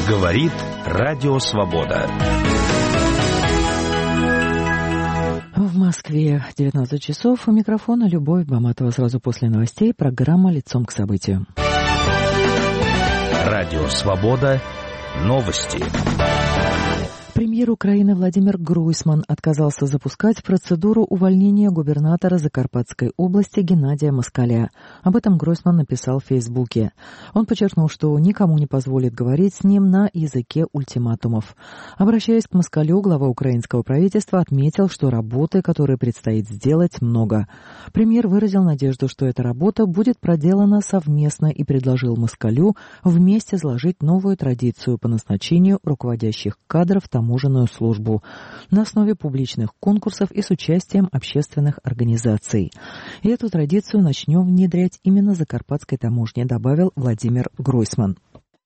Говорит Радио Свобода. В Москве 19 часов. У микрофона Любовь Баматова. Сразу после новостей программа «Лицом к событию». Радио Свобода. Новости. Премьер Украины Владимир Гройсман отказался запускать процедуру увольнения губернатора Закарпатской области Геннадия Москаля. Об этом Гройсман написал в Фейсбуке. Он подчеркнул, что никому не позволит говорить с ним на языке ультиматумов. Обращаясь к Москалю, глава украинского правительства отметил, что работы, которые предстоит сделать, много. Премьер выразил надежду, что эта работа будет проделана совместно и предложил Москалю вместе сложить новую традицию по назначению руководящих кадров таможенную службу на основе публичных конкурсов и с участием общественных организаций. И эту традицию начнем внедрять именно Закарпатской таможне, добавил Владимир Гройсман.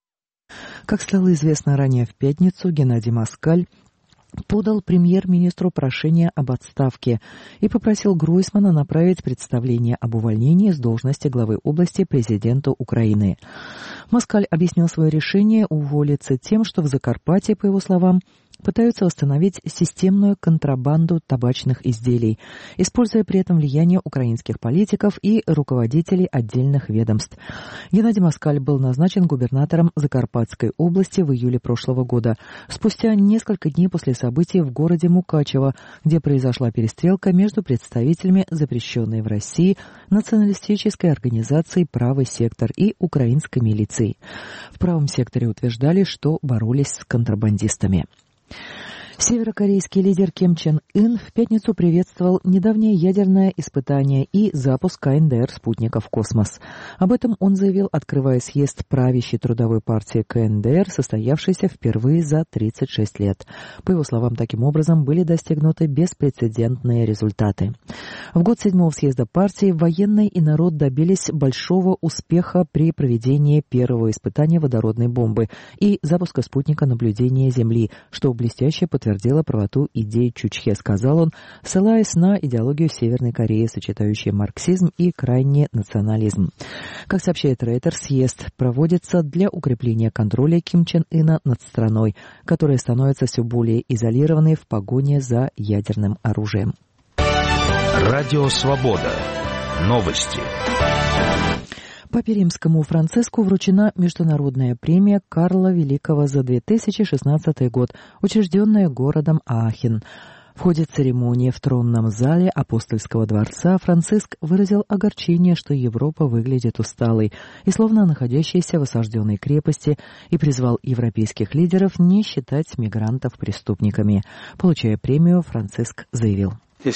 Как стало известно ранее в пятницу, Геннадий Москаль подал премьер-министру прошение об отставке и попросил Гройсмана направить представление об увольнении с должности главы области президенту Украины. Москаль объяснил свое решение уволиться тем, что в Закарпатье, по его словам, пытаются восстановить системную контрабанду табачных изделий, используя при этом влияние украинских политиков и руководителей отдельных ведомств. Геннадий Москаль был назначен губернатором Закарпатской области в июле прошлого года, спустя несколько дней после событий в городе Мукачево, где произошла перестрелка между представителями запрещенной в России националистической организации «Правый сектор» и украинской милицией. В правом секторе утверждали, что боролись с контрабандистами. Северокорейский лидер Ким Чен Ын в пятницу приветствовал недавнее ядерное испытание и запуск КНДР спутника в космос. Об этом он заявил, открывая съезд правящей трудовой партии КНДР, состоявшийся впервые за 36 лет. По его словам, таким образом были достигнуты беспрецедентные результаты. В год 7-го съезда партии военные и народ добились большого успеха при проведении первого испытания водородной бомбы и запуска спутника наблюдения Земли, что блестяще подтвердило правоту идей Чучхе, сказал он, ссылаясь на идеологию Северной Кореи, сочетающую марксизм и крайний национализм. Как сообщает Рейтер, съезд проводится для укрепления контроля Ким Чен Ына над страной, которая становится все более изолированной в погоне за ядерным оружием. Радио Свобода. Новости. Папе Римскому Франциску вручена международная премия Карла Великого за 2016 год, учрежденная городом Аахен. В ходе церемонии в тронном зале Апостольского дворца Франциск выразил огорчение, что Европа выглядит усталой и словно находящейся в осажденной крепости, и призвал европейских лидеров не считать мигрантов преступниками. Получая премию, Франциск заявил: Я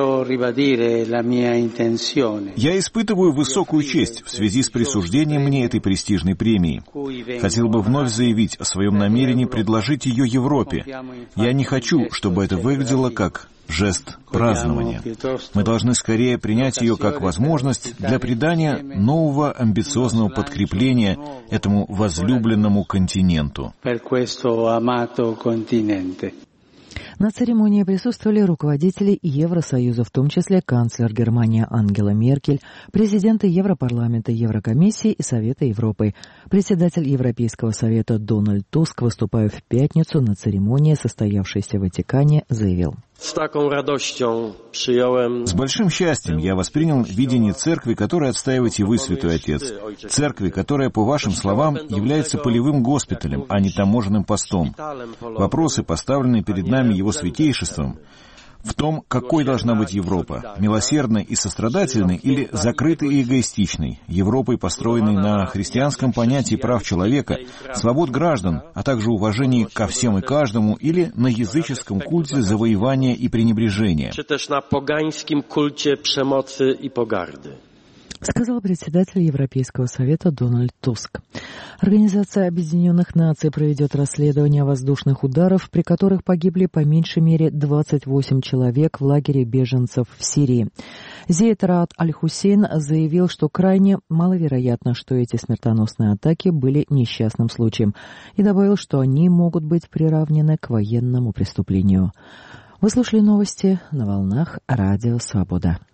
испытываю высокую честь в связи с присуждением мне этой престижной премии. Хотел бы вновь заявить о своем намерении предложить ее Европе. Я не хочу, чтобы это выглядело как жест празднования. Мы должны скорее принять ее как возможность для придания нового амбициозного подкрепления этому возлюбленному континенту. На церемонии присутствовали руководители Евросоюза, в том числе канцлер Германии Ангела Меркель, президенты Европарламента, Еврокомиссии и Совета Европы. Председатель Европейского совета Дональд Туск, выступая в пятницу на церемонии, состоявшейся в Ватикане, заявил: С большим счастьем я воспринял видение церкви, которое отстаиваете вы, Святой Отец. Церкви, которая, по вашим словам, является полевым госпиталем, а не таможенным постом. Вопросы, поставленные перед нами Его Святейшеством, в том, какой должна быть Европа, милосердной и сострадательной или закрытой и эгоистичной, Европой, построенной на христианском понятии прав человека, свобод граждан, а также уважении ко всем и каждому, или на языческом культе завоевания и пренебрежения. Сказал председатель Европейского совета Дональд Туск. Организация Объединенных Наций проведет расследование воздушных ударов, при которых погибли по меньшей мере 28 человек в лагере беженцев в Сирии. Зейд Раат Аль-Хусейн заявил, что крайне маловероятно, что эти смертоносные атаки были несчастным случаем, и добавил, что они могут быть приравнены к военному преступлению. Вы слушали новости на волнах Радио Свобода.